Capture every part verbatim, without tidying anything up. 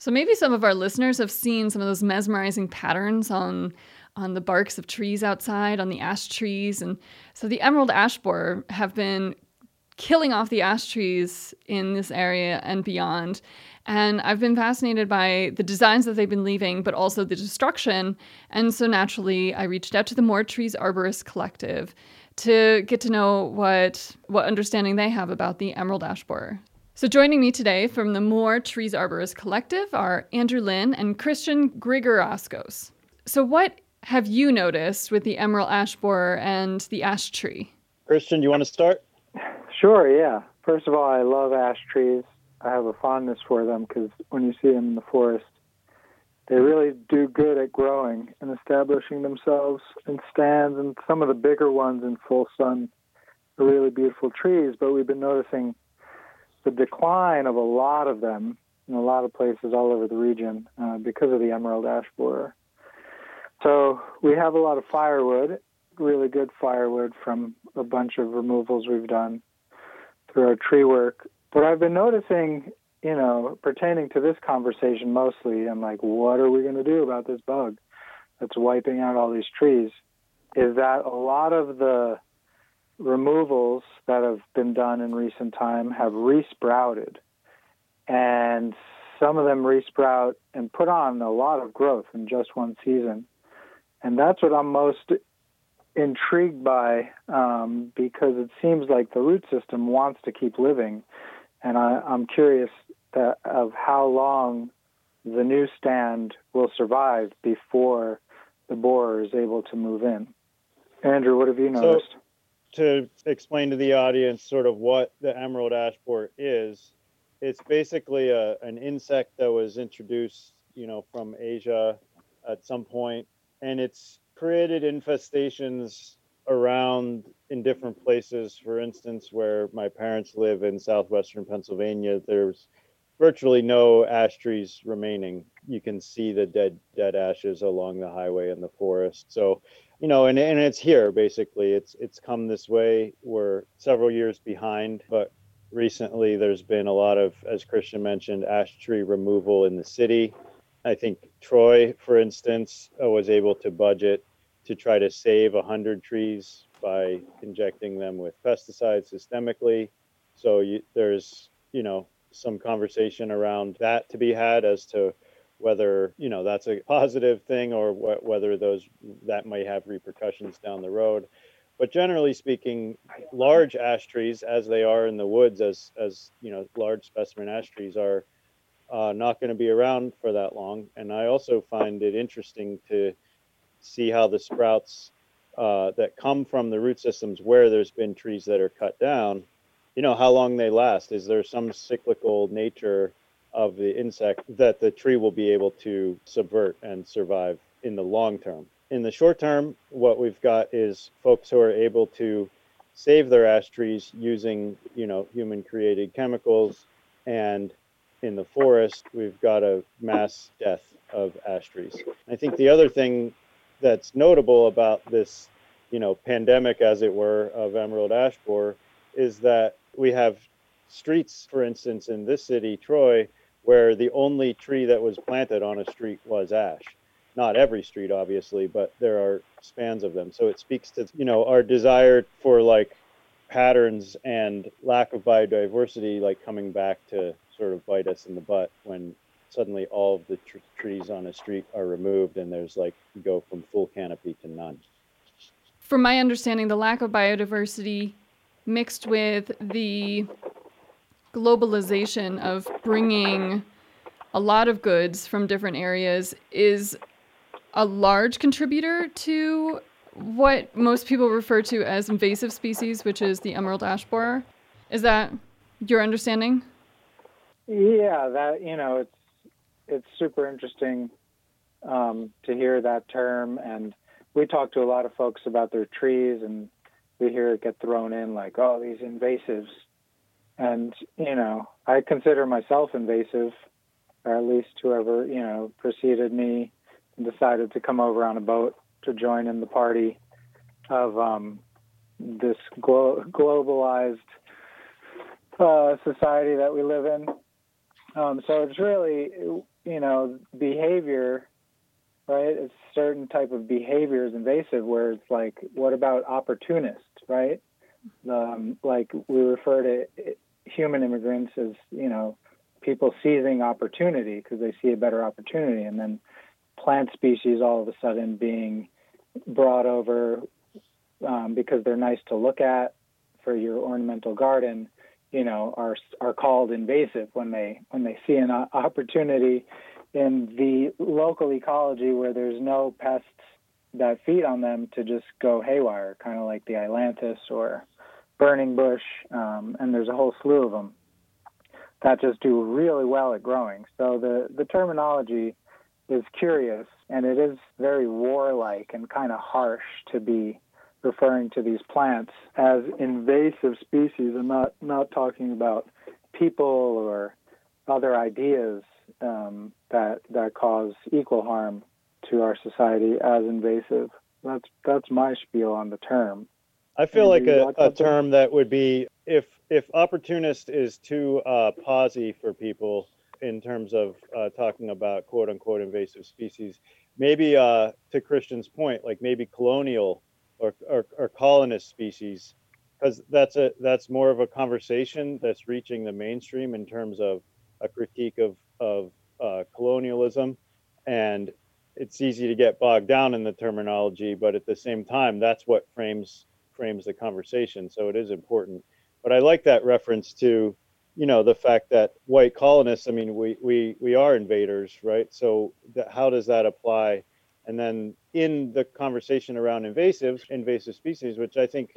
So maybe some of our listeners have seen some of those mesmerizing patterns on on the barks of trees outside, on the ash trees. And so the emerald ash borer have been killing off the ash trees in this area and beyond. And I've been fascinated by the designs that they've been leaving, but also the destruction. And so naturally, I reached out to the More Trees Arborist Collective to get to know what, what understanding they have about the emerald ash borer. So joining me today from the More Trees Arborist Collective are Andrew Lynn and Christian Grigoraskos. So what have you noticed with the emerald ash borer and the ash tree? Christian, do you want to start? Sure, yeah. First of all, I love ash trees. I have a fondness for them because when you see them in the forest, they really do good at growing and establishing themselves in stands, and some of the bigger ones in full sun are really beautiful trees, but we've been noticing the decline of a lot of them in a lot of places all over the region uh, because of the emerald ash borer. So we have a lot of firewood, really good firewood from a bunch of removals we've done through our tree work. But I've been noticing, you know, pertaining to this conversation mostly, I'm like, what are we going to do about this bug that's wiping out all these trees? Is that a lot of the removals that have been done in recent time have resprouted, and some of them resprout and put on a lot of growth in just one season. And that's what I'm most intrigued by, um, because it seems like the root system wants to keep living, and I, I'm curious that, of how long the new stand will survive before the borer is able to move in. Andrew, what have you noticed? So, to explain to the audience sort of what the emerald ash borer is, it's basically a, an insect that was introduced, you know, from Asia at some point, and it's created infestations around in different places. For instance, where my parents live in southwestern Pennsylvania, there's virtually no ash trees remaining. You can see the dead dead ashes along the highway in the forest. So, you know, and, and it's here, basically. It's it's come this way. We're several years behind, but recently there's been a lot of, as Christian mentioned, ash tree removal in the city. I think Troy, for instance, uh, was able to budget to try to save one hundred trees by injecting them with pesticides systemically. So you, there's, you know, some conversation around that to be had as to whether, you know, that's a positive thing or wh- whether those that might have repercussions down the road. But generally speaking, large ash trees, as they are in the woods, as as you know, large specimen ash trees are uh, not going to be around for that long. And I also find it interesting to see how the sprouts uh, that come from the root systems where there's been trees that are cut down, you know, how long they last. Is there some cyclical nature of the insect that the tree will be able to subvert and survive in the long term? In the short term, what we've got is folks who are able to save their ash trees using, you know, human created chemicals. And in the forest, we've got a mass death of ash trees. I think the other thing that's notable about this, you know, pandemic, as it were, of emerald ash borer is that we have streets, for instance, in this city, Troy, where the only tree that was planted on a street was ash. Not every street, obviously, but there are spans of them. So it speaks to, you know, our desire for like patterns and lack of biodiversity, like coming back to sort of bite us in the butt when suddenly all of the tr- trees on a street are removed and there's like, you go from full canopy to none. From my understanding, the lack of biodiversity mixed with the globalization of bringing a lot of goods from different areas is a large contributor to what most people refer to as invasive species, which is the emerald ash borer. Is that your understanding? Yeah, that, you know, it's it's super interesting um, to hear that term. And we talk to a lot of folks about their trees, and we hear it get thrown in like, oh, these invasives. And, you know, I consider myself invasive, or at least whoever, you know, preceded me and decided to come over on a boat to join in the party of um, this glo- globalized uh, society that we live in. Um, so it's really, you know, behavior, right? It's certain type of behavior is invasive where it's like, what about opportunist, right? Um, like we refer to human immigrants as, you know, people seizing opportunity because they see a better opportunity, and then plant species all of a sudden being brought over um, because they're nice to look at for your ornamental garden, you know, are are called invasive when they when they see an opportunity in the local ecology where there's no pests that feed on them to just go haywire, kind of like the ailanthus or burning bush, um, and there's a whole slew of them that just do really well at growing. So the, the terminology is curious, and it is very warlike and kind of harsh to be referring to these plants as invasive species and not, not talking about people or other ideas um, that that cause equal harm to our society as invasive. That's that's my spiel on the term. I feel like Andrew, a, a term that would be, if if opportunist is too uh, posy for people in terms of uh, talking about quote unquote invasive species, maybe uh, to Christian's point, like maybe colonial or, or, or colonist species, because that's a that's more of a conversation that's reaching the mainstream in terms of a critique of of uh, colonialism, and it's easy to get bogged down in the terminology, but at the same time, that's what frames frames the conversation. So it is important. But I like that reference to, you know, the fact that white colonists, I mean, we we we are invaders, right? So that, how does that apply? And then in the conversation around invasive invasive species, which I think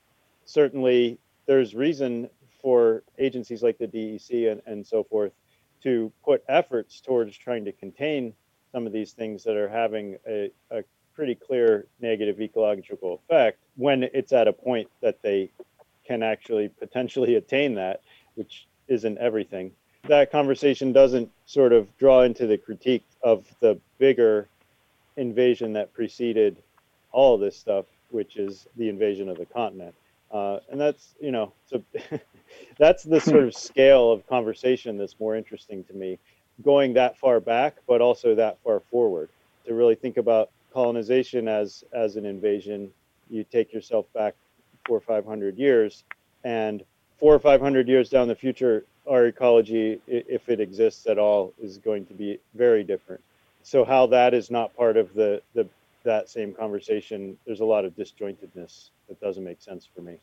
certainly there's reason for agencies like the D E C and, and so forth to put efforts towards trying to contain some of these things that are having a, a pretty clear negative ecological effect when it's at a point that they can actually potentially attain that, which isn't everything. That conversation doesn't sort of draw into the critique of the bigger invasion that preceded all of this stuff, which is the invasion of the continent. Uh, and that's, you know, so that's the sort of scale of conversation that's more interesting to me, going that far back, but also that far forward. To really think about colonization as as an invasion, you take yourself back four or five hundred years, and four or five hundred years down the future, our ecology, if it exists at all, is going to be very different. So how that is not part of the the that same conversation, there's a lot of disjointedness that doesn't make sense for me.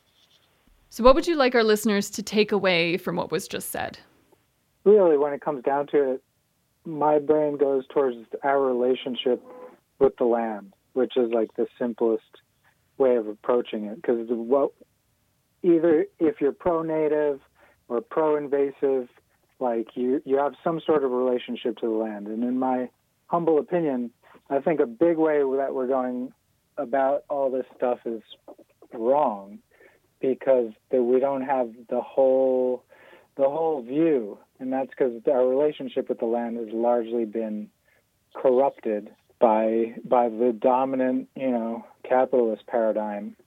So what would you like our listeners to take away from what was just said? Really, when it comes down to it, my brain goes towards our relationship with the land, which is like the simplest way of approaching it. Because what, either if you're pro-native or pro-invasive, like you, you have some sort of relationship to the land. And in my humble opinion, I think a big way that we're going about all this stuff is wrong, because that we don't have the whole the whole view, and that's because our relationship with the land has largely been corrupted by by the dominant, you know, capitalist paradigm.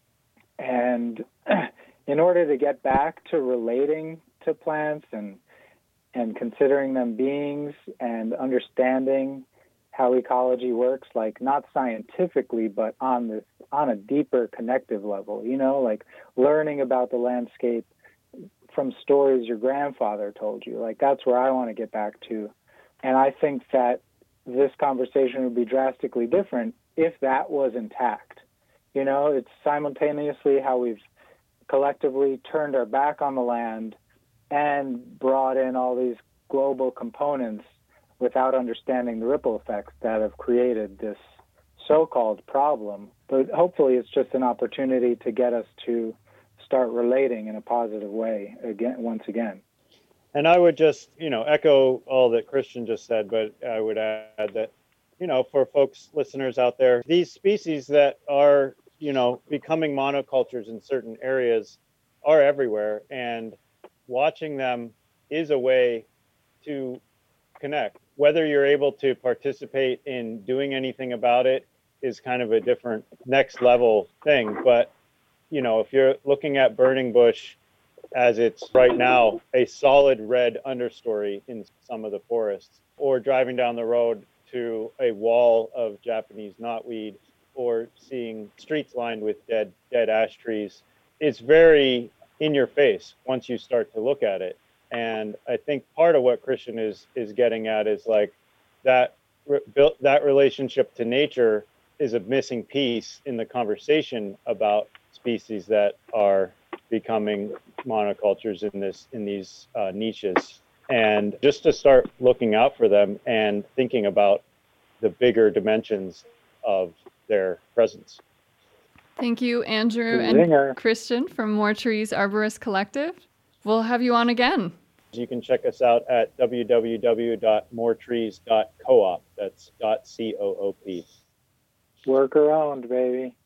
And in order to get back to relating to plants and and considering them beings and understanding how ecology works, like not scientifically, but on this on a deeper connective level, you know, like learning about the landscape from stories your grandfather told you. Like that's where I want to get back to. And I think that this conversation would be drastically different if that was intact. You know, it's simultaneously how we've collectively turned our back on the land and brought in all these global components without understanding the ripple effects that have created this so-called problem. But hopefully it's just an opportunity to get us to start relating in a positive way again, once again. And I would just, you know, echo all that Christian just said, but I would add that, you know, for folks, listeners out there, these species that are, you know, becoming monocultures in certain areas are everywhere, and watching them is a way to connect. Whether you're able to participate in doing anything about it is kind of a different next level thing. But, you know, if you're looking at burning bush as it's right now a solid red understory in some of the forests, or driving down the road to a wall of Japanese knotweed, or seeing streets lined with dead dead ash trees. It's very in your face once you start to look at it. And I think part of what Christian is is getting at is like that built that relationship to nature is a missing piece in the conversation about species that are becoming monocultures in this in these uh, niches, and just to start looking out for them and thinking about the bigger dimensions of their presence. Thank you, Andrew and Zinger. Christian from More Trees Arborist Collective. We'll have you on again. You can check us out at w w w dot more trees dot coop. That's dot C O O P. Work around, baby.